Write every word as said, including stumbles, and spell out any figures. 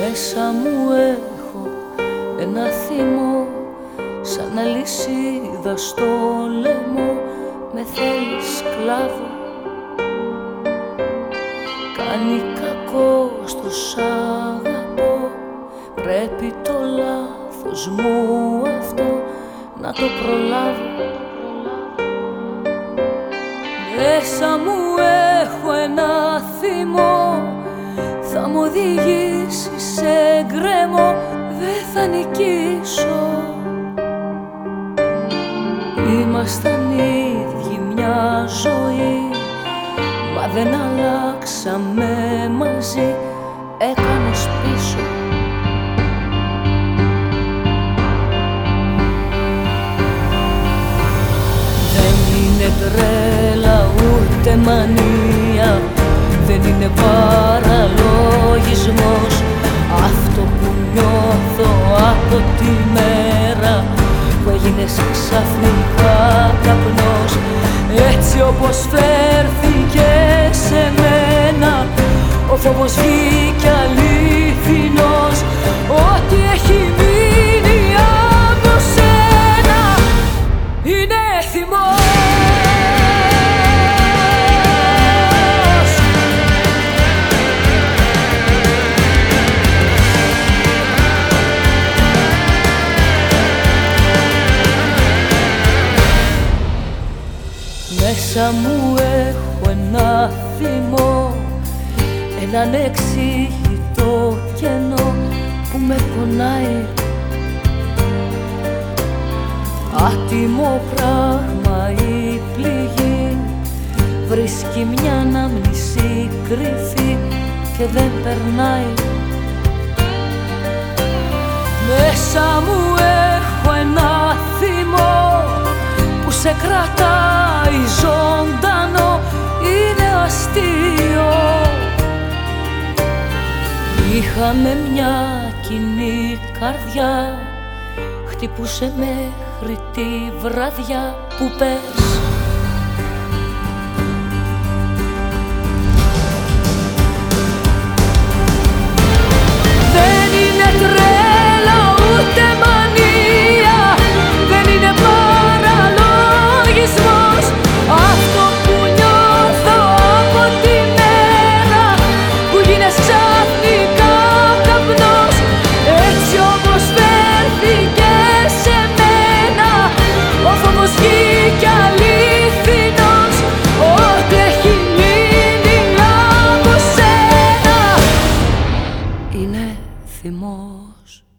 Μέσα μου έχω ένα θυμό, σαν αλυσίδα στο λαιμό. Με θέλει σκλάβο, κάνει κακό, στους αγαπώ. Πρέπει το λάθος μου αυτό να το προλάβω. Μέσα μου έχω ένα θυμό, θα μου οδηγήσει σε γκρεμό. Δεν θα νικήσω. Ήμασταν ίδιοι μια ζωή, μα δεν αλλάξαμε μαζί. Έκανες πίσω. Δεν είναι τρέλα ούτε μανία, δεν είναι παραλογισμός. Αυτό που νιώθω από τη μέρα που έγινες ξαφνικά καπνός. Έτσι όπως φέρθηκε σε μένα, ο φόβος βγήκε αληθινός. Ό,τι έχει μείνει από σένα είναι θυμός. Μέσα μου έχω ένα θυμό, ένα ανεξήγητο κενό που με πονάει. Άτιμο πράγμα η πληγή, βρίσκει μια ανάμνηση κρυφή και δεν περνάει. Μέσα μου έχω ένα θυμό που σε κρατάει ζωντανό. Είναι αστείο. Είχαμε μια κοινή καρδιά, χτυπούσε μέχρι τη βραδιά που πες. Δεν είναι τρέλα ούτε μανία, δεν είναι παραλογισμός. Αυτό που νιώθω από τη μέρα που γίνες ξαφνικά καπνός. Έτσι όπως φέρθηκε σε μένα, ο φόβος βγήκε αληθινός. Ό,τι έχει μείνει από σένα είναι θυμός.